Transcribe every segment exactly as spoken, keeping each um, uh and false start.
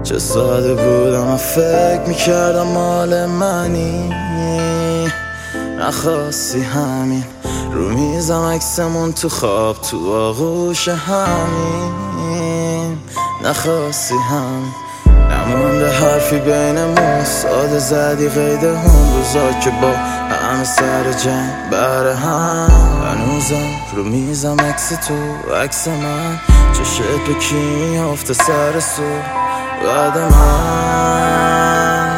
چه ساده بودم و فکر میکردم مال منی، نخواستی همین رو میزم عکسمون تو خواب تو آغوش همین، نخواستی همین نمونده حرفی بینمون، ساده زدی قید اون روزا که با همه سر جنگ بره هم. هنوزم رو میزم عکس تو عکس من، چشت به کی میافته سر سو بعد من،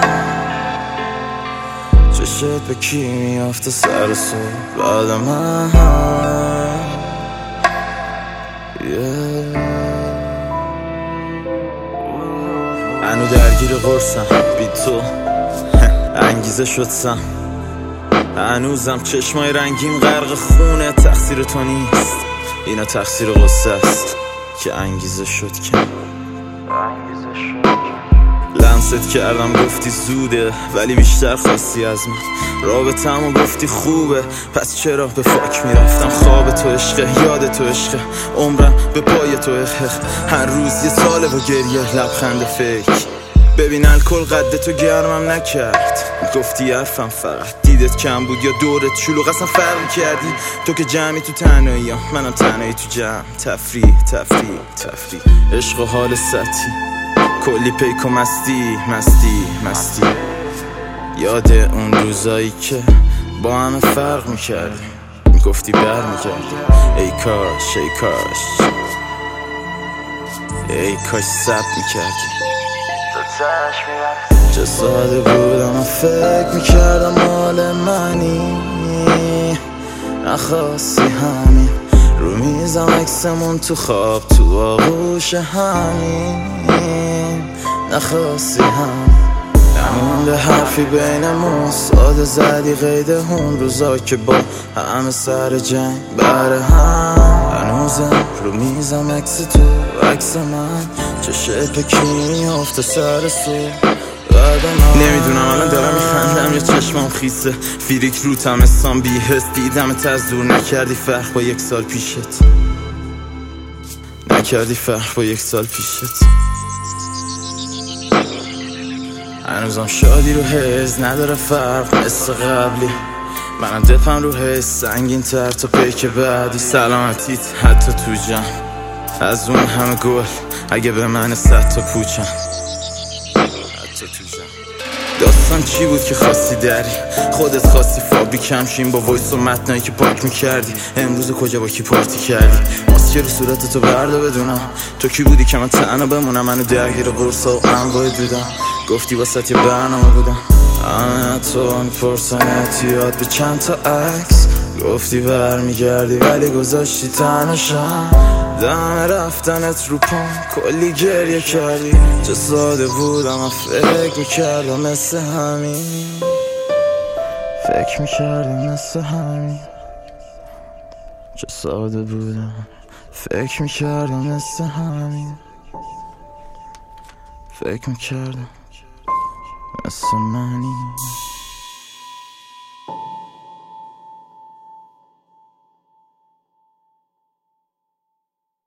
چشت به کی میافته سر سو بعد من yeah. هنو درگیر قرصم بی تو انگیزه شد سم، هنوزم چشمای رنگیم غرق خونه، تقصیر تو نیست اینا تقصیر غصه است که انگیزه شد کم. لمست کردم گفتی زوده ولی بیشتر خواستی از من، رابطه‌مو گفتی خوبه پس چرا به فاک میرفتم. خواب تو عشقه، یاد تو عشقه، عمرم به پای تو اخخ، هر روز یه ساله و گریه لبخند فیک. ببین الکل قد تو گرمم نکرد، گفتی حرفم فقط دیدت کم بود یا دورت شلوغ، اصلا فرق کردی تو که جمعی تو تنهایی ها، منم تنهایی تو جمع. تفریح تفریح تفریح عشق و حال سطحی، کلی پیک و مستی مستی مستی. یاد اون روزایی که با همه فرق میکردی، میگفتی بر میکردی ای کاش ای کاش ای کاش سب میکردی. چه ساده بودم و فکر میکردم مال منی، نخواستی همین رو میزم عکسمون تو خواب تو آغوش همین، نخواستی همین نمونده حرفی بینمون، ساده زدی قید اون روزا که با همه سر جنگ بره هم. هنوزم رو میزم عکس تو عکس من، چشت به کی میافته سر سو بعد من. نمیدونم الان دارم میخندم یا چشمام خیسه، فیریک رو تمستان بی حس، دیدمت از دور نکردی فرق با یک سال پیشت، نکردی فرق با یک سال پیشت. هنوزم شادی رو حس نداره فرق مثل قبلی، منم دپم رو حس سنگین تر تا پیک بعدی. سلامتیت حتی تو جمع از اون همه گل اگه به من صد تا پوچم حتی تو جمع. داستان چی بود که خواستی دری، خودت خواستی فابریکم شیم با وایس و متنایی که پاک میکردی. امروز کجا با کی پارتی کردی، ماسکه رو صورت تو برده بدونم تو کی بودی که من تنها بمونم. منو درگیر قرصا و انواع دودم، گفتی واسه یه برنامه بودم. همه تو میپرسن اعتیاد به چند تا عکس، گفتی برمیگردی ولی گذاشتی تنهاشم. دم رفتنت رو پام کلی گریه کردی، چه ساده بودم و فکر میکردم مثل همین، فکر میکردم مثل همین. چه ساده بودم فکر میکردم مثل همین، فکر میکردم مثل منی.